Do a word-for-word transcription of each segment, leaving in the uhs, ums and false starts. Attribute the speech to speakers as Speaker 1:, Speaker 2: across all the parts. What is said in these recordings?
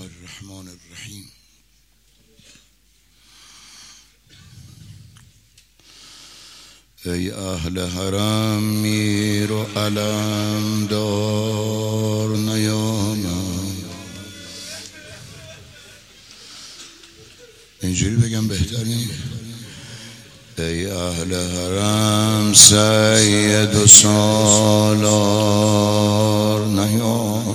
Speaker 1: الرحمن الرحیم. ای اهل حرم میر و علم دار نیامد. اینجوری بگم بهتر نیست؟ ای اهل حرم سید و سالار نیامد.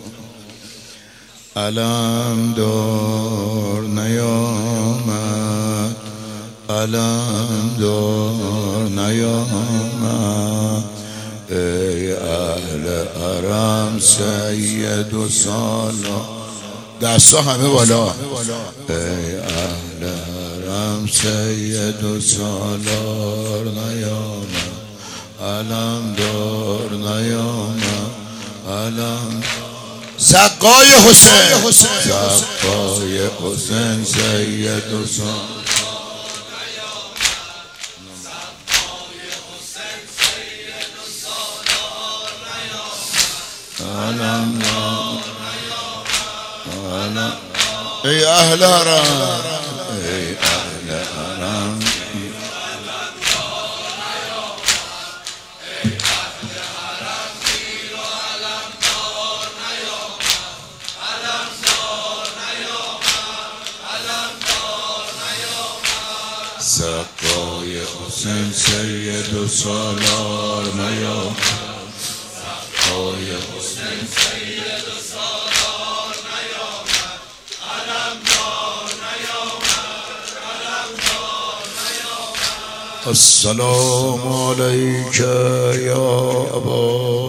Speaker 1: علم دار نیامد، علم دار نیامد. ای اهل حرم سید و سالار، دستا همه بالا. ای اهل حرم سید و سالار نیامد، علم دار نیامد، علم سقای حسین، سقای حسین سید و سالار علم دار علم. ای اهل حرم، ای اهل حرم سقای حسین سید و سالار نیامد، سقای حسین سید و سالار نیامد، علم دار نیامد، علم دار نیامد. السلام علیک یا ابا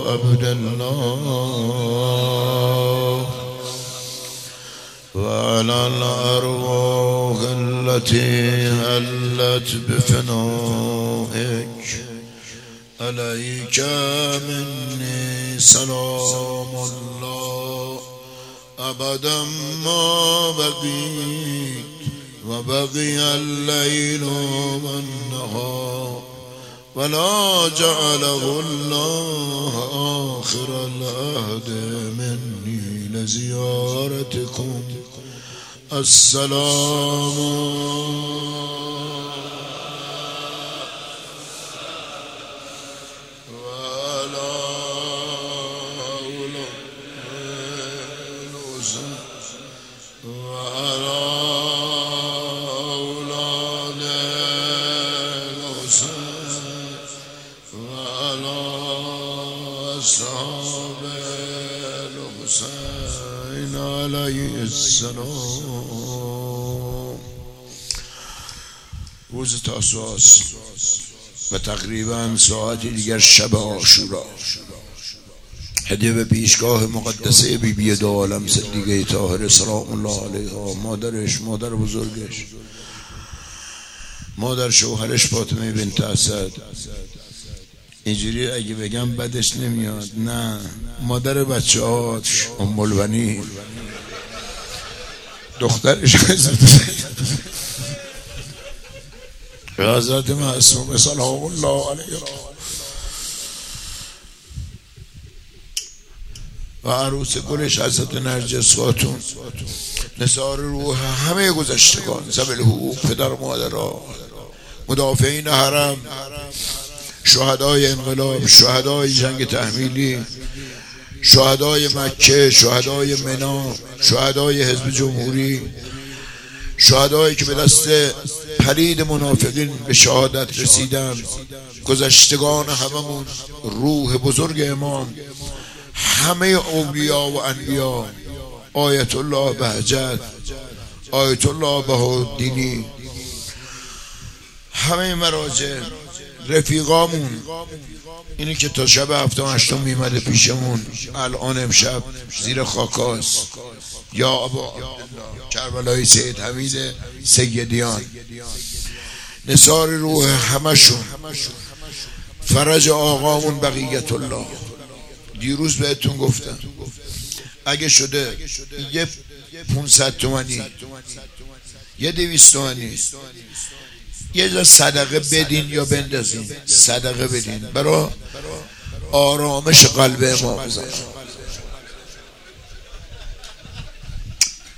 Speaker 1: عبدالله وعلى الأرواح التي هلت بفنائك عليك مني سلام الله أبدا ما بقيت وبقي الليل والنهار ولا جعله الله آخر العهد مني لزيارتكم. السلام وعلى وعلى أولاد الحسين وعلى أصحاب الحسين عليه السلام. روز تاسوعا و تقریبا ساعتی دیگر شب عاشورا، هدیه به پیشگاه مقدسه بی بی دو عالم صدیقه طاهره سلام الله علیها، مادرش، مادر بزرگش، مادر شوهرش فاطمه بنت اسد. اینجوری اگه بگم بدش نمیاد، نه، مادر بچه هاش ام البنین، دخترش حضرت معصومه سلام الله علیها و عروس گلش حضرت نرجس خاتون، نثار روح همه گذشتگان، ذوی الحقوق، پدر مادرها، مدافعین حرم، شهدای انقلاب، شهدای جنگ تحمیلی، شهدای مکه، شهدای منی، شهدای حزب جمهوری، شهدایی که به دست پلید منافقین به شهادت رسیدن، گذشتگان هممون، روح بزرگ امام، همه اولیا و انبیا، آیت الله بهجت، آیت الله بهاءالدینی، همه مراجع، رفیقامون، اینی که تا شب هفتم هشتم میمده پیشمون، الان امشب زیر خاکاست، یا ابا عبدالله کربلای سید حمید سیدیان، نثار روح همشون، فرج آقامون بقیت الله. دیروز بهتون گفتم اگه شده یه پونصد تومانی، یه دویست تومانی، یه جا صدقه بدین یا بندازین، صدقه بدین برای آرامش قلب امام زمان.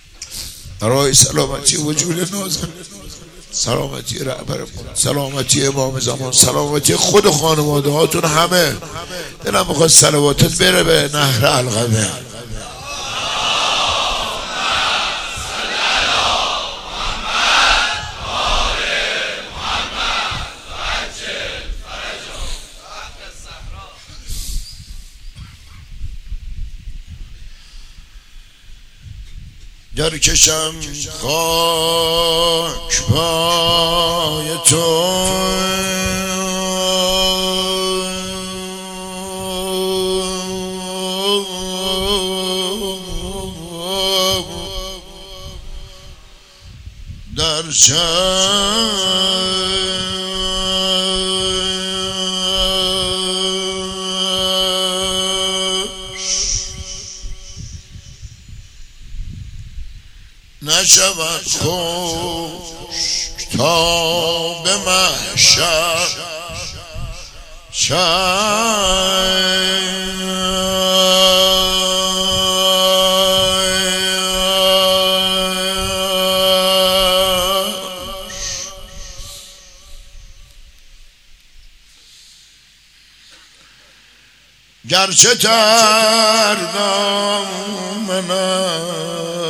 Speaker 1: برای سلامتی وجود نازم، سلامتی رهبر، سلامتی امام زمان، سلامتی خود خانواده هاتون همه. دلم میخواد صلواتت بره به نهر علقمه. گر کشم خاک پای تو در چشم نشود خشک تا به محشر گرچه تر دامنم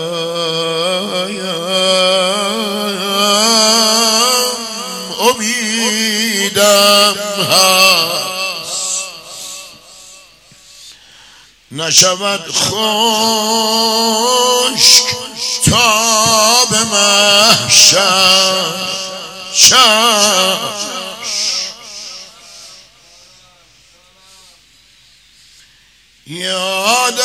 Speaker 1: امیدم هست نشود خشک تا به محشر یاد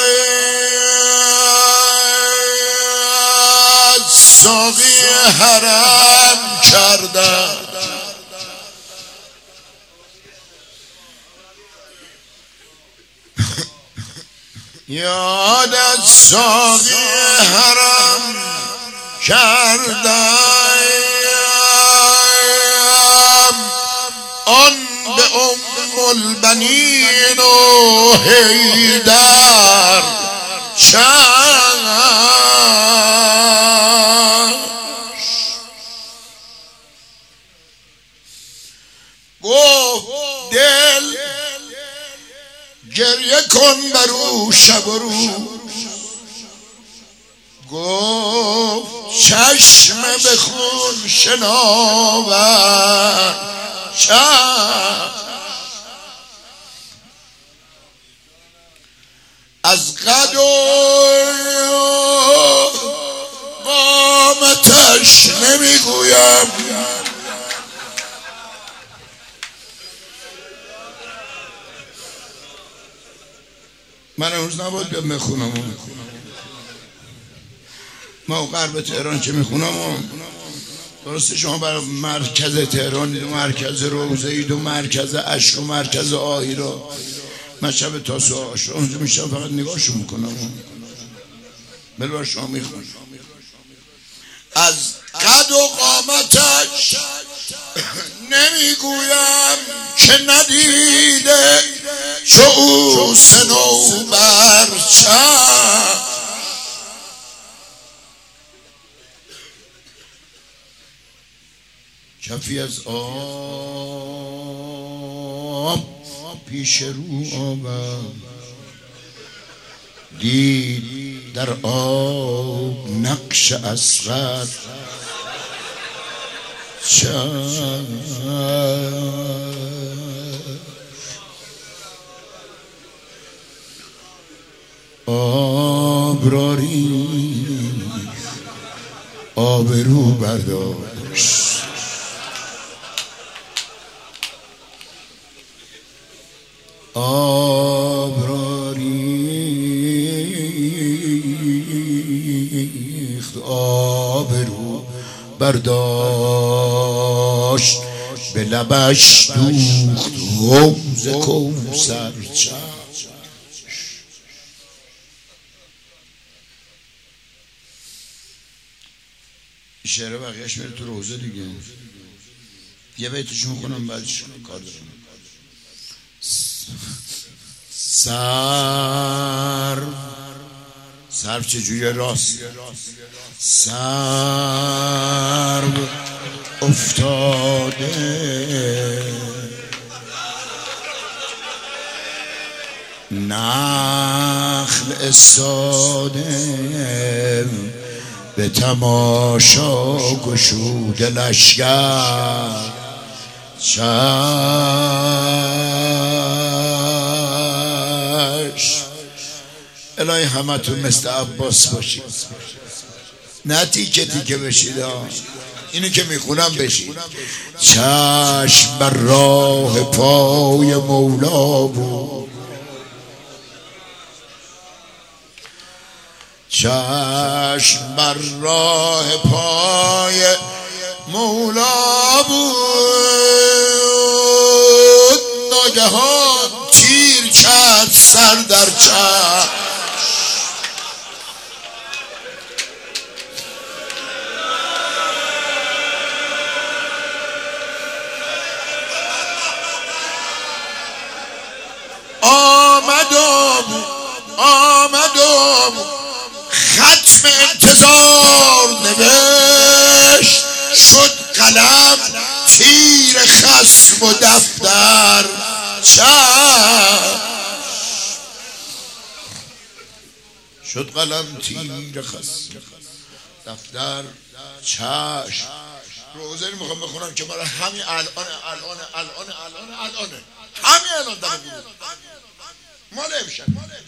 Speaker 1: از ساقی حرم کردم یاد از ساقی حرم کردم آن به ام البنین و حیدر گفت دل گریه کن برو شب و روز گفت چشم بخون شناور چشم از قد و قامتش نمیگویم من امروز نباید بیام میخونم ما غرب تهران که میخونم درسته شما برای مرکز تهران و مرکز روزهید و مرکز عشق و مرکز آهیرا من شب تاسوعا شو اونجا میشم فقط نگاهشو میکنم بلوار شما میخونم از قد و قامتش نمیگویم که ندیده چو او صنوبر چشم کفی از آب پیش رو آورد دید در آب نقش اصغر چشم آب را ریخت آبرو برداشت آب را ریخت آبرو برداشت به لبش دوخت حوض کوثر شعر بقیهش میره تو روزه دیگه یه بیتشو میکنم بعدش کار دارم سر سرو چجوری راست سرو افتاده نخل استاده به تماشا گشوده لشگر چشم. الهی همه تو مثل عباس باشید، نه تیکه تیکه بشید، اینو که میخونم بشید. چشم بر راه پای مولا بود، چشم بر راه پای مولا بود، ناگهان تیر کرد سر در چشم. آمدم آمدم ختم انتظار نوشت، شد قلم تیر خصم و دفتر چشم. شد قلم تیر خصم دفتر چشم. روزه میخوام بخونم که برای همین الان الان الان الان الان همین الان در بود مال امشب.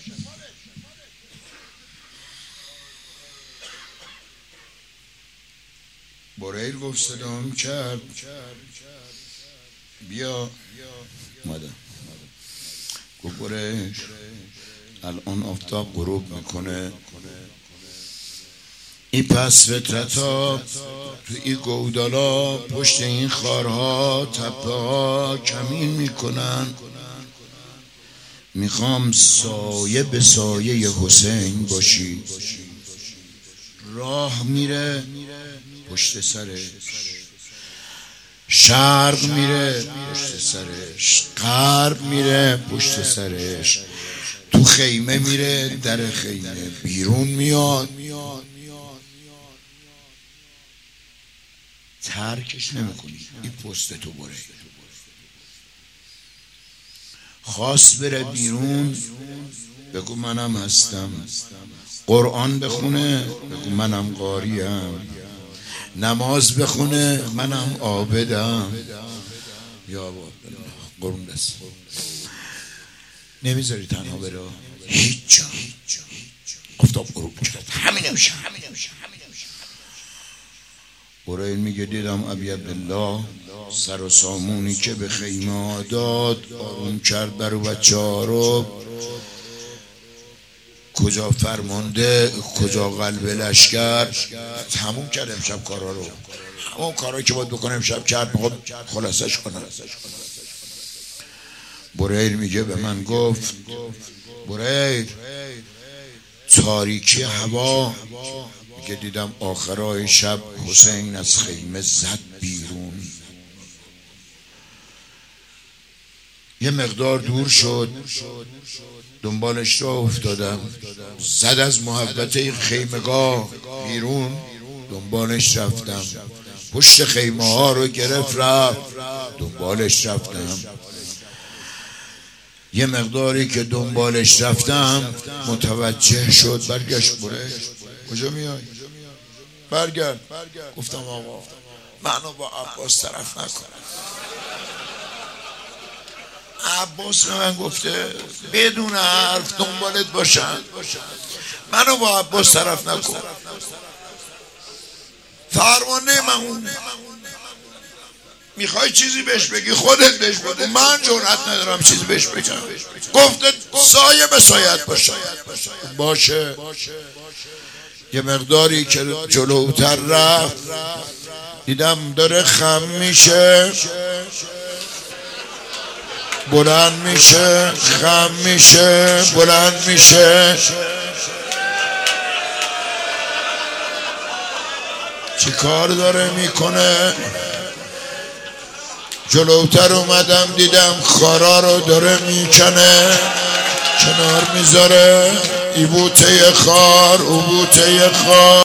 Speaker 1: بریر گفت صدام کرد بیا مادم. گفت بریر الان آفتاب غروب میکنه، این پس فطرتا تو این گودالا پشت این خارها تپه ها کمین میکنن. میخوام سایه به سایه حسین باشی. راه میره پشت سرش، شرق میره پشت سرش، غرب میره پشت سرش، تو خیمه میره در خیمه، بیرون میاد ترکش نمیکنی. این پست تو بره. خواست بره بیرون بگو منم هستم، قرآن بخونه بگو منم قاریم، نماز بخونه منم عابدم. یا قرون دست نمیذاری تنها بره هیچ جا. آفتاب غروب کرد همین امشب. برای میگه دیدم ابی عبدالله سر و سامونی که به خیمه داد آروم کرد برو بچه ها رو. کجا فرمانده کجا قلب لشکر. تموم کرد امشب کارا رو، همون کارایی که باید بکنه امشب کرد. میخواد خلاصش کنم. بریر میگه به من گفت بریر تاریکی هوا میگه دیدم آخرای شب حسین از خیمه زد بیرون. یه مقدار دور شد دنبالش را افتادم، زد از محبت خیمگاه بیرون. دنبالش رفتم پشت خیمه ها رو گرفت رفت، دنبالش رفتم. یه مقداری که دنبالش رفتم متوجه شد برگشت. بره کجا میای؟ برگرد. گفتم آقا منو با عباس طرف نکن. عباس به من گفته بدون حرف دنبالت باشن، منو با عباس طرف نکن. فرمانده من میخوای چیزی بهش بگی خودت بهش بگو، من جرأت ندارم چیزی بهش بگم. گفته سایه به سایت باشه. باشه. یه مقداری که جلوتر رفت دیدم داره خم میشه، بلند میشه، خم میشه، بلند میشه. چی کار داره میکنه؟ جلوتر اومدم دیدم خارا رو داره میکنه، کنار میذاره. ای بوته خار او بوته خار